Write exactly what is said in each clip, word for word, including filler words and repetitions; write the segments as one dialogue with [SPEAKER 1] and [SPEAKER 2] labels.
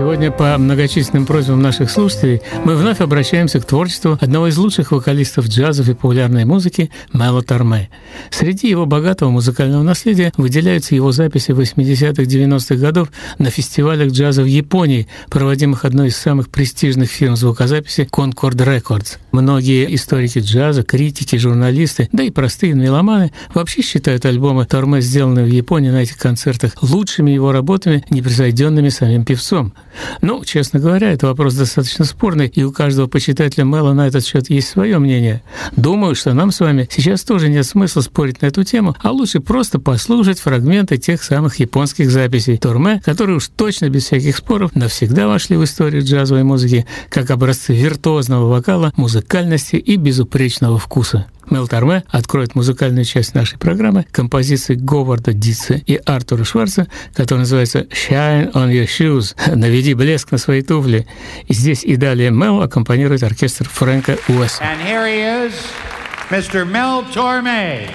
[SPEAKER 1] Сегодня по многочисленным просьбам наших слушателей мы вновь обращаемся к творчеству одного из лучших вокалистов джазов и популярной музыки Мело Торме. Среди его богатого музыкального наследия выделяются его записи восьмидесятых-девяностых годов на фестивалях джаза в Японии, проводимых одной из самых престижных фирм звукозаписи Concord Records. Многие историки джаза, критики, журналисты, да и простые меломаны вообще считают альбомы Торме, сделанные в Японии на этих концертах, лучшими его работами, непревзойденными самим певцом. Ну, честно говоря, это вопрос достаточно спорный, и у каждого почитателя Мело на этот счет есть свое мнение. Думаю, что нам с вами сейчас тоже нет смысла спорить на эту тему, а лучше просто послушать фрагменты тех самых японских записей Торме, которые уж точно без всяких споров навсегда вошли в историю джазовой музыки как образцы виртуозного вокала, музыкальности и безупречного вкуса. Мело Торме откроет музыкальную часть нашей программы композиции Говарда Дитса и Артура Шварца, которая называется «Shine on your shoes» — «Наведи блеск на свои туфли». И здесь и далее Мело аккомпанирует оркестр Фрэнка Уэса.
[SPEAKER 2] And here he is, мистер Mel Torme.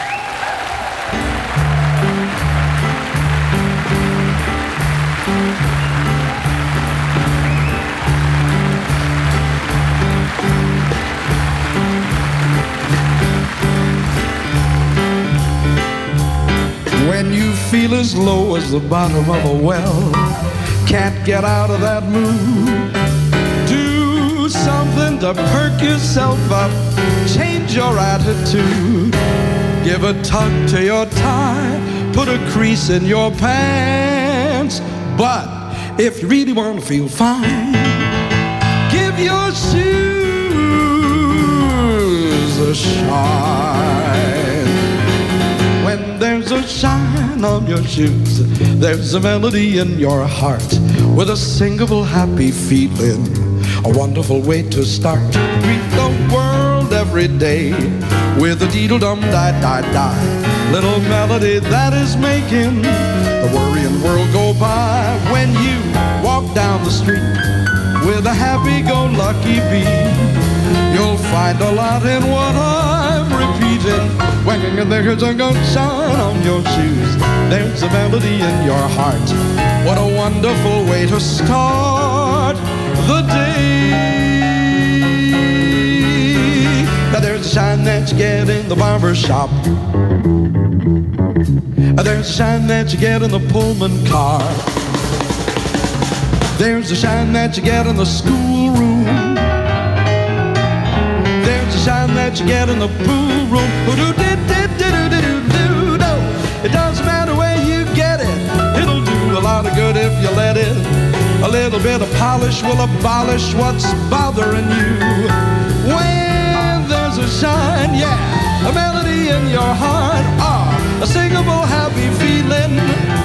[SPEAKER 3] When you feel as low as the bottom of a well, can't get out of that mood, do something to perk yourself up, change your attitude, give a tug to your tie, put a crease in your pants. But if you really want to feel fine, give your shoes a shine. When there's a shine on your shoes, there's a melody in your heart with a singable happy feeling, a wonderful way to start. Greet the world every day with a deedle-dum-die-die-die, little melody that is making the worrying world go by. When you walk down the street with a happy-go-lucky beat, you'll find a lot in what I'm repeating. When there's a good shine on your shoes, there's a melody in your heart. What a wonderful way to start the day. Now there's a shine that you get in the barber shop. There's a shine that you get in the Pullman car. There's a shine that you get in the schoolroom. There's a shine that you get in the pool room. It doesn't matter where you get it, it'll do a lot of good if you let it. A little bit of polish will abolish what's bothering you. When there's a shine, yeah, a melody in your heart, ah, a singable happy feeling.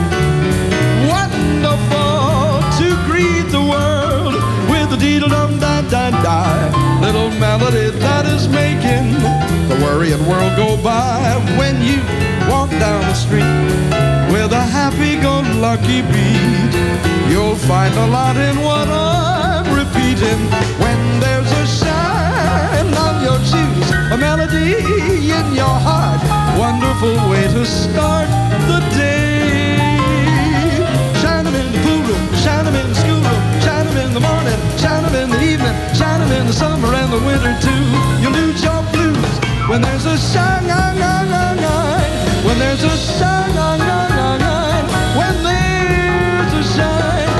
[SPEAKER 3] Wonderful to greet the world with a deedle-dum-die-die-die, little melody that is making the worrying world go by. When you walk down the street with a happy-go-lucky beat, you'll find a lot in what I'm repeating. When there's a shine on your shoes, a melody in your heart, wonderful way to start the day. Shine 'em in the pool room, shine 'em in the school room, shine 'em in the morning, shine 'em in the evening, shine 'em in the summer and the winter too. You'll lose your blues when there's a shine, when there's a shine, when there's a shine.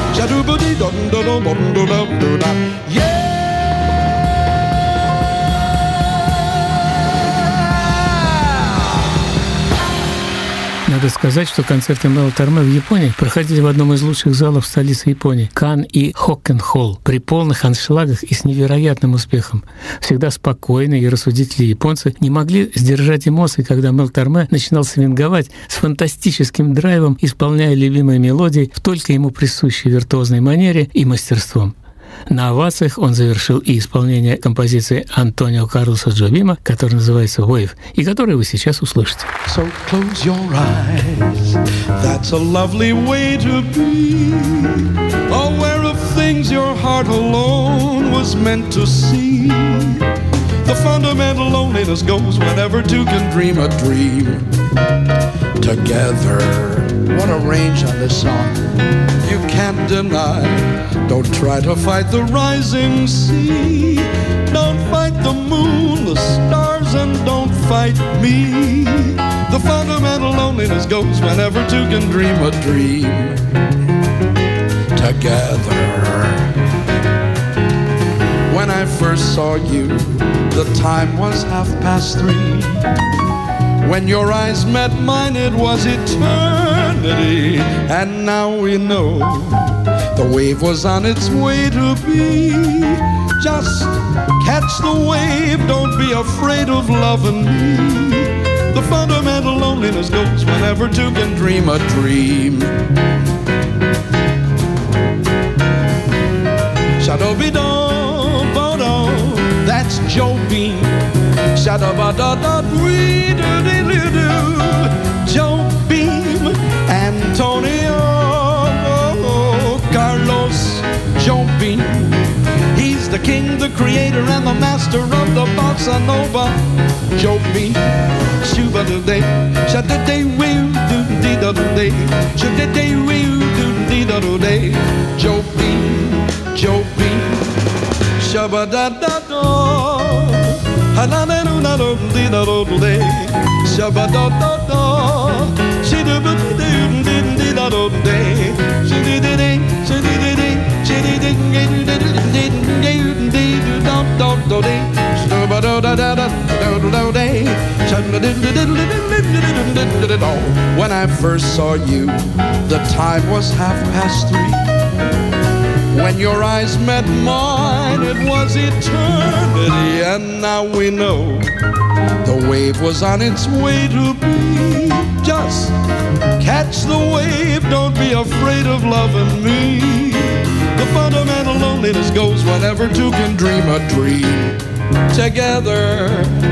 [SPEAKER 3] Yeah.
[SPEAKER 1] Надо сказать, что концерты Мело Торме в Японии проходили в одном из лучших залов столицы Японии — Кан и Хоккен-холл, при полных аншлагах и с невероятным успехом. Всегда спокойные и рассудительные японцы не могли сдержать эмоций, когда Мело Торме начинал свинговать с фантастическим драйвом, исполняя любимые мелодии в только ему присущей виртуозной манере и мастерством. На овациях он завершил и исполнение композиции Антонио Карлоса Джобима, которая называется «Wave», и которую вы сейчас услышите.
[SPEAKER 3] So close your eyes, that's a lovely way to be, aware of things your heart alone was meant to see. The fundamental loneliness goes whenever two can dream a dream together. What a range on this song, you can't deny. Don't try to fight the rising sea. Don't fight the moon, the stars, and don't fight me. The fundamental loneliness goes whenever two can dream a dream together. When I first saw you, the time was half past three. When your eyes met mine, it was eternity. And now we know the wave was on its way to be. Just catch the wave, don't be afraid of loving me. The fundamental loneliness goes whenever two can dream a dream. Shadow-be-do-bo-do, that's Joe Beam. Shadow-ba-da-da-dee-do-dee-doo-doo, Joe Beam, Antonio Carlos Joe Beam. He's the king, the creator, and the master of the bossa nova. Joe Beam, shoo-ba-doo-day, sha-da-day-wee-doo-dee-da-doo-day, sha-da-day-wee-doo-dee-da-doo-day. Joe Beam, Joe Beam, sha-ba-da-da-do, ha-da-da-doo-da-doo-dee-da-doo-day, sha-ba-da-da-do, shi-doo-ba-doo-dee-da-doo-day, shi-dee-dee-dee, shi-dee-dee-dee, when I first saw you, the time was half past three. When your eyes met mine, it was eternity. And now we know the wave was on its way to be. Just catch the wave, don't be afraid of loving me. The fundamental loneliness goes whenever two can dream a dream together.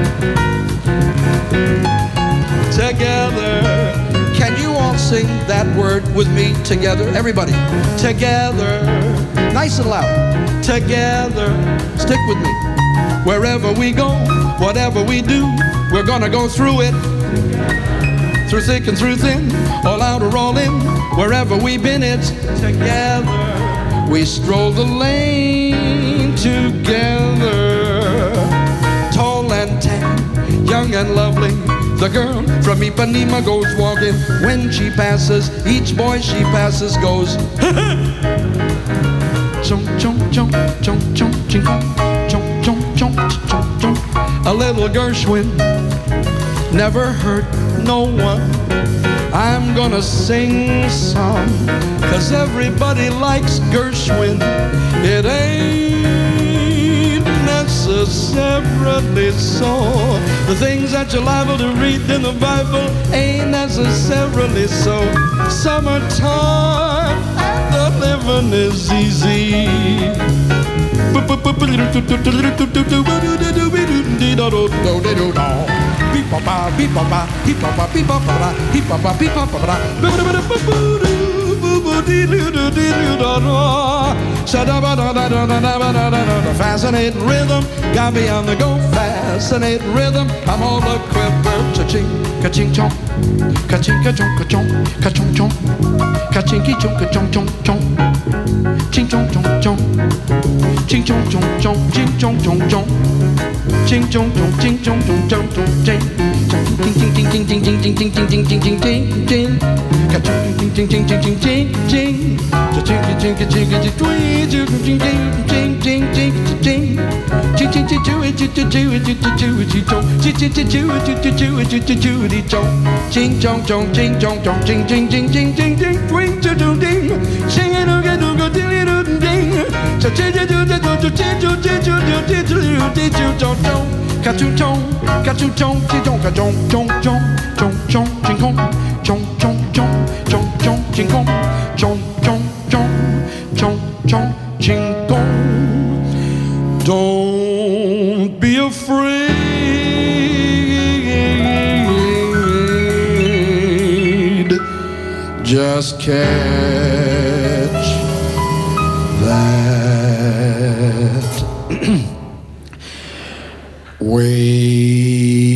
[SPEAKER 3] Together. Can you all sing that word with me together? Everybody. Together. Nice and loud. Together. Stick with me. Wherever we go, whatever we do, we're gonna go through it. Through thick and through thin, all out or all in, wherever we've been, it's together. We stroll the lane together. Tall and tan, young and lovely, the girl from Ipanema goes walking. When she passes, each boy she passes goes chong chong chong chong chong ching chong chong chong chong chong. A little Gershwin never hurt no one. I'm gonna sing some, 'cause everybody likes Gershwin. It ain't necessarily so. The things that you're liable to read in the Bible ain't necessarily so. Summertime and the living is easy. Beep-ba-ba, beep-ba-ba, beep-ba-ba, beep-ba-ba, beep-ba-ba, beep-ba-ba, fascinating rhythm, got me on the go. Fascinating rhythm, I'm all a quiver. Cha-ching, ka-ching, chong, ka-ching, ka-chong, ka-chong, ka-chong, chong, ka-ching, ki-chong, ka-chong, chong, chong, ching, chong, chong, chong, ching, chong, chong, chong, ching, chong, chong, chong. Ching chong chong ching chong chong chong chong ching ching ching ching ching ching ching ching ching ching ching ching ching ching ching ka ching ching ching ching ching ching ching ching cha ching ching ching ching ching ching ching ching ching ching ching ching ching ching ching chew it chew it chew it chew it chew it chew it chew it chew it chew it chew it chew it chew ching chong chong ching chong chong ching ching ching ching ching ching twing choo choo ding sing it again do go ding it ding cha ching ching ching ching ching ching ching ching ching ching chong chong ka choo chong ka choo chong ching chong ka chong chong chong chong chong ching kong chong chong chong chong chong ching kong chong chong chong chong chong ching kong. Don't be afraid, just catch that wave.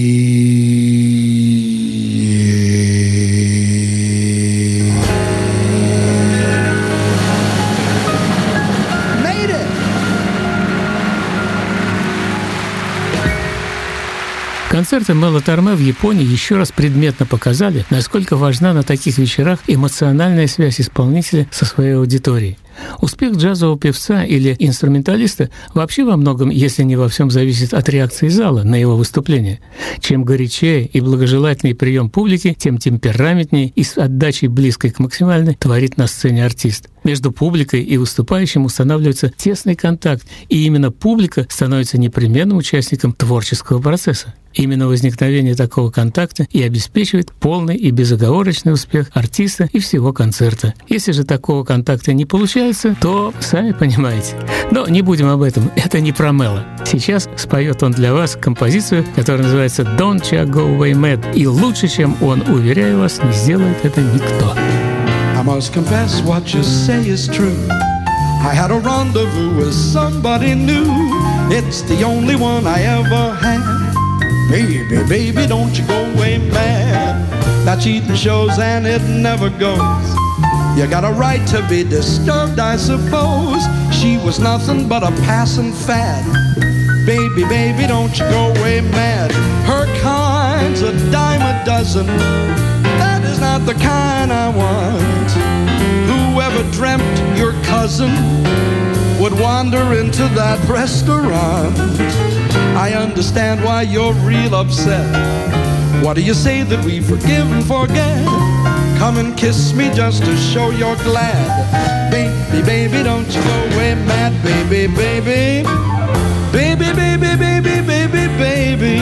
[SPEAKER 1] Концерты Мело Торме в Японии еще раз предметно показали, насколько важна на таких вечерах эмоциональная связь исполнителя со своей аудиторией. Успех джазового певца или инструменталиста вообще во многом, если не во всем, зависит от реакции зала на его выступление. Чем горячее и благожелательный прием публики, тем темпераментнее и с отдачей близкой к максимальной творит на сцене артист. Между публикой и выступающим устанавливается тесный контакт, и именно публика становится непременным участником творческого процесса. Именно возникновение такого контакта и обеспечивает полный и безоговорочный успех артиста и всего концерта. Если же такого контакта не получается, то сами понимаете. Но не будем об этом, это не про Мело. Сейчас споет он для вас композицию, которая называется «Don't Ya Go Away Mad», и лучше, чем он, уверяю вас, не сделает это никто.
[SPEAKER 3] I must confess what you say is true. I had a rendezvous with somebody new. It's the only one I ever had. Baby, baby, don't you go away mad. That cheating shows and it never goes. You got a right to be disturbed, I suppose. She was nothing but a passing fad. Baby, baby, don't you go away mad. Her kind's a dime a dozen. That is not the kind I want. Whoever dreamt your cousin would wander into that restaurant? I understand why you're real upset. What do you say that we forgive and forget? Come and kiss me just to show you're glad. Baby, baby, don't you go away mad. Baby, baby. Baby, baby, baby, baby, baby.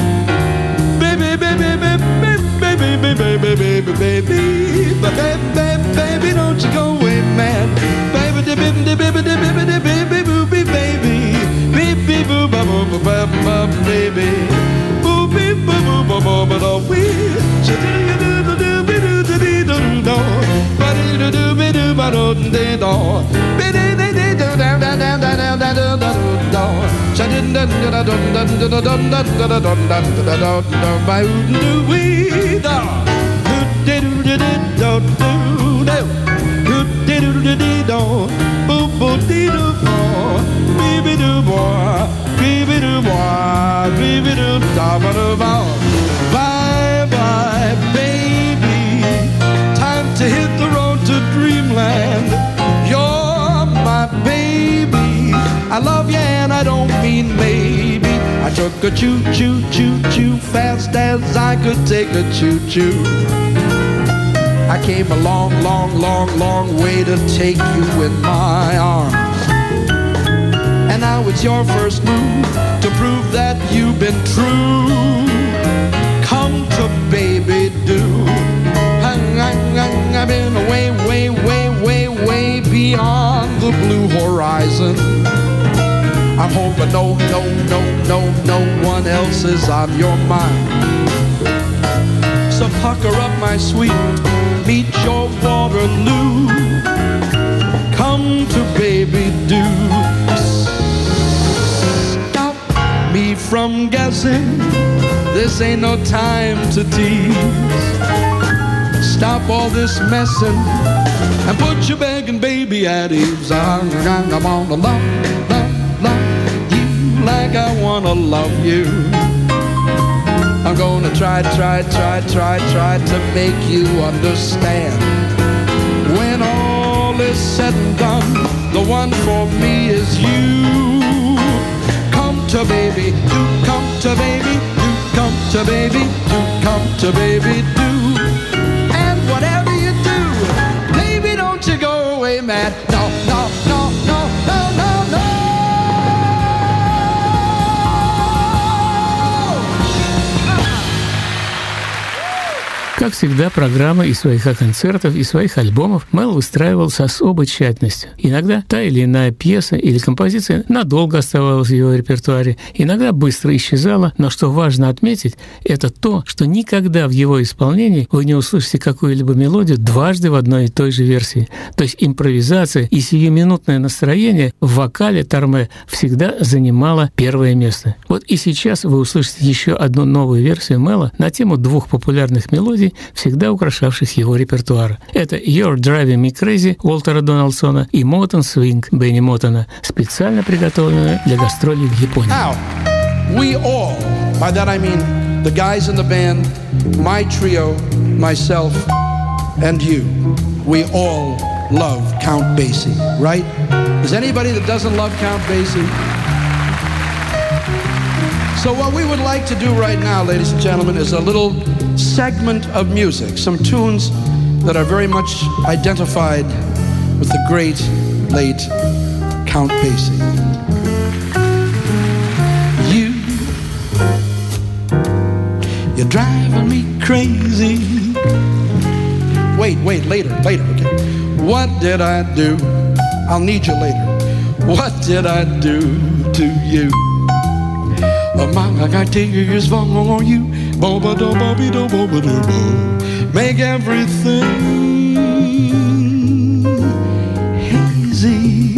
[SPEAKER 3] Baby, baby, baby, baby, baby, baby, baby, baby. Baby, baby, don't you go away mad. Baby, baby, baby, baby, baby, baby, baby. Baby, boo, ba, boo, ba, ba, baby. Boo, bee, boo, boo, ba, ba, ba, da, wee. Do ba do do be do ba do de do be de de de do da da da da da da da do cha din da da da da da da da da da da da da da da ba do we da do do do do do do do do do do boo boo dee do bo baby do boy baby do boy baby do da ba do ba bye bye baby. To hit the road to dreamland. You're my baby. I love you and I don't mean maybe. I took a choo choo choo choo fast as I could take a choo choo. I came a long, long, long, long way to take you in my arms. And now it's your first move to prove that you've been true. Come to baby do. I've been way, way, way, way, way beyond the blue horizon. I'm hoping no, no, no, no, no one else is on your mind. So pucker up, my sweet, meet your Waterloo. Come to baby do. Stop me from guessing. This ain't no time to tease. Stop all this messing and put your begging baby at ease. I wanna love, love, love you like I wanna love you. I'm gonna try, try, try, try, try to make you understand. When all is said and done, the one for me is you. Come to baby, do come to baby, do come to baby, do come to baby, do. Whatever you do, baby, don't you go away mad. No, no, no, no, no, no, no.
[SPEAKER 1] Как всегда, программы и своих концертов, и своих альбомов Мел выстраивал с особой тщательностью. Иногда та или иная пьеса или композиция надолго оставалась в его репертуаре, иногда быстро исчезала, но что важно отметить, это то, что никогда в его исполнении вы не услышите какую-либо мелодию дважды в одной и той же версии. То есть импровизация и сиюминутное настроение в вокале Торме всегда занимало первое место. Вот и сейчас вы услышите еще одну новую версию Мела на тему двух популярных мелодий, всегда украшавших его репертуар. Это «You're Driving Me Crazy» Уолтера Дональдсона и «Motown Swing» Бенни Моттона, специально приготовленная для гастролей в Японии.
[SPEAKER 3] Now, we all, by that I mean the guys in the band, my trio, myself, and you, we all love Count Basie, right? Is anybody that doesn't love Count Basie? So what we would like to do right now, ladies and gentlemen, is a little segment of music, some tunes that are very much identified with the great, late Count Basie. You, you're driving me crazy. Wait, wait, later, later, okay. What did I do? I'll need you later. What did I do to you? Oh, mama, I got tears falling on you. Make everything hazy,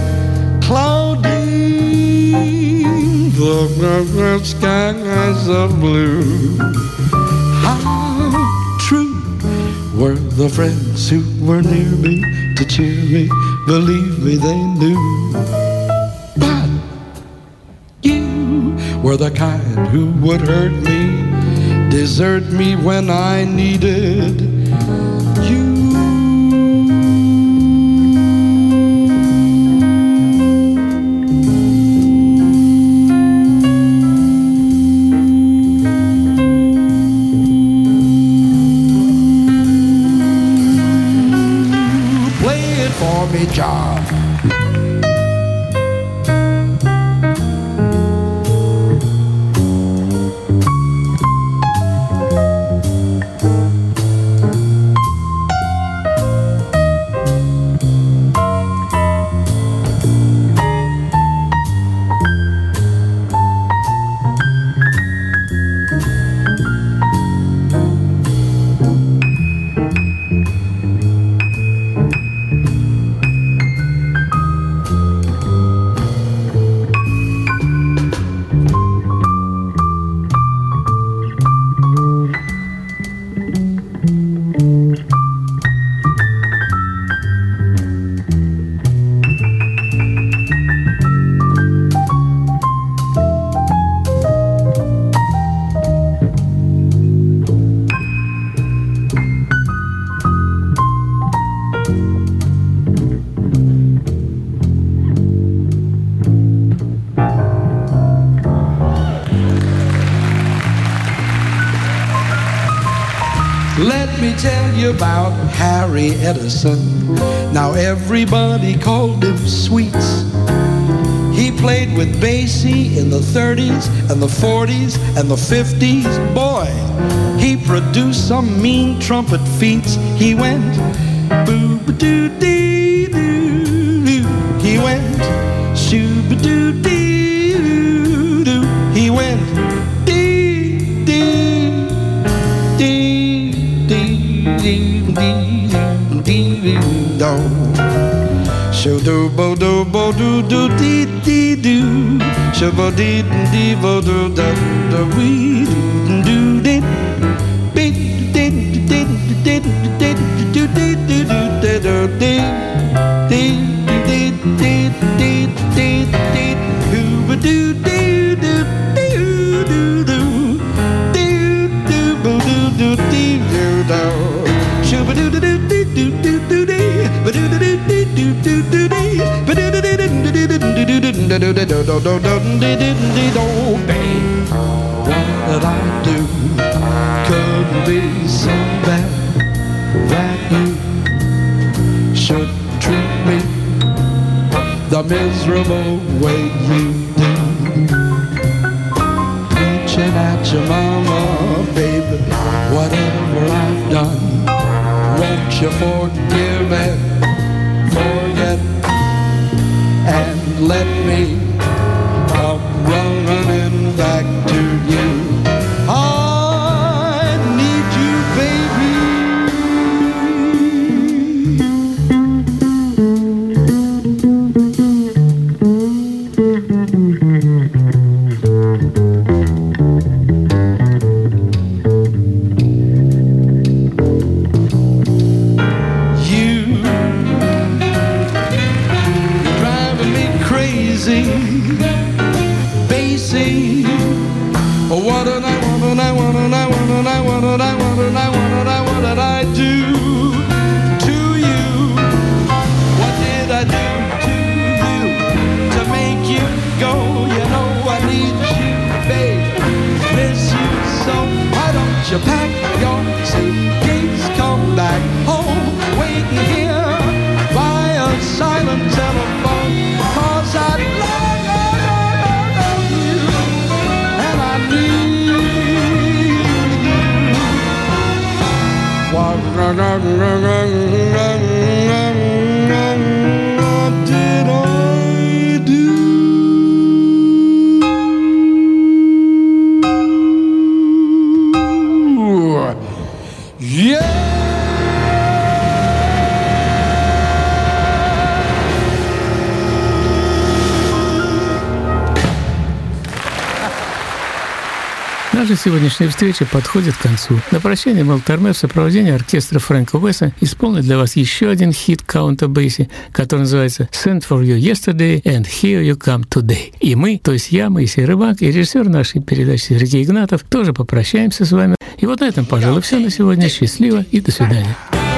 [SPEAKER 3] cloudy, the skies of blue. How true were the friends who were near me to cheer me? Believe me, they knew. But you were the kind who would hurt me, desert me when I needed you. Play it for me, John. Let me tell you about Harry Edison. Now everybody called him Sweets. He played with Basie in the thirties and the forties and the fifties. Boy, he produced some mean trumpet feats. He went boo-ba-doo-dee-doo. He went shoo-ba-doo-dee-doo. He went dee-dee-dee-dee-dee-dee-dee-do. Shoo-do-bo-do-bo-do-do-dee-dee-doo. Shoo-ba-dee-dee-bo-do-da-da-wee-doo-doo-dee. What did I do? Could be so bad that you should treat me the miserable way you do. Preaching at your mama, baby, whatever I've done, won't you forgive and forget and let me come running back to you. I need you, baby. Basie, what an I want, and I want. what did I, what did I, what did I, what did I, what did I, what did I do to you? What did I do to you to make you go? You know I need you, babe, miss you so. Why don't you pack your suitcase, come back home, waiting here by a silent telephone, 'cause I love, love, love, love you, and I need you. What did I do? Yeah!
[SPEAKER 1] Наша сегодняшняя встреча подходит к концу. На прощание Мел Торме в сопровождении оркестра Фрэнка Уэса исполнит для вас еще один хит Каунта Бейси, который называется «Sent for you yesterday and here you come today». И мы, то есть я, Моисей Рыбак, и режиссер нашей передачи Сергей Игнатов, тоже попрощаемся с вами. И вот на этом, пожалуй, все на сегодня. Счастливо и до свидания.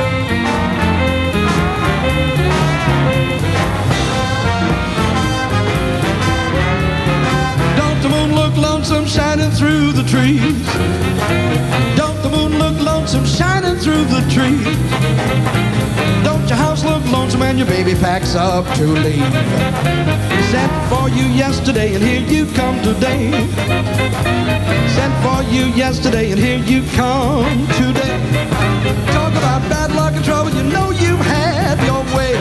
[SPEAKER 3] Lonesome shining through the trees. Don't the moon look lonesome shining through the trees? Don't your house look lonesome and your baby packs up to leave? Sent for you yesterday and here you come today. Sent for you yesterday and here you come today. Talk about bad luck and trouble, you know you had your way.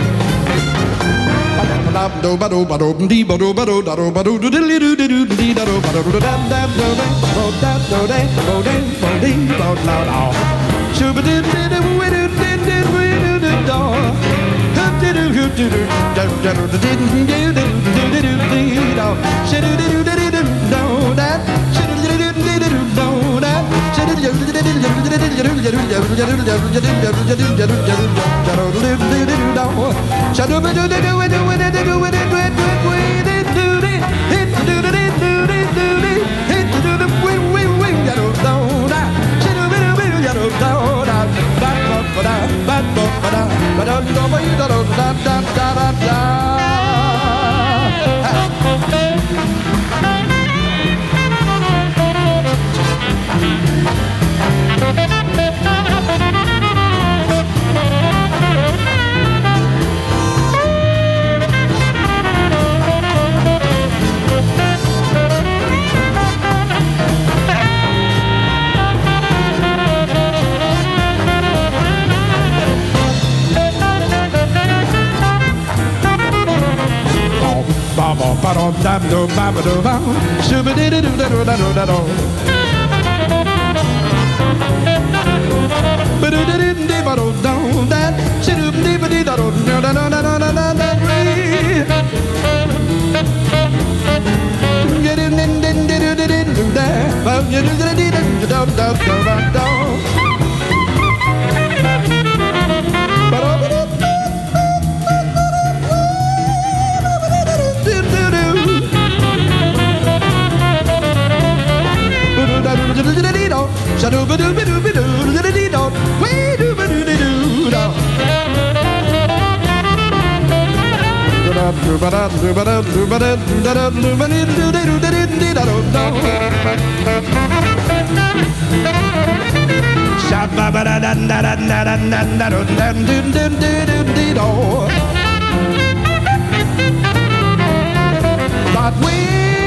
[SPEAKER 3] But we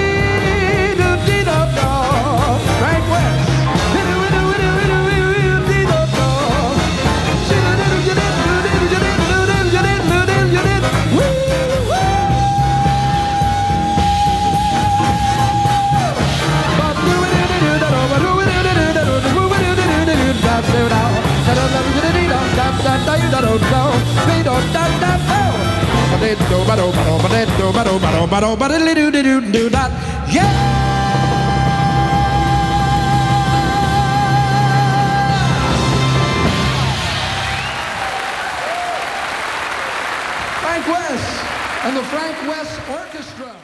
[SPEAKER 3] do did up dog, Frank West. Yeah! Frank West and the Frank West Orchestra.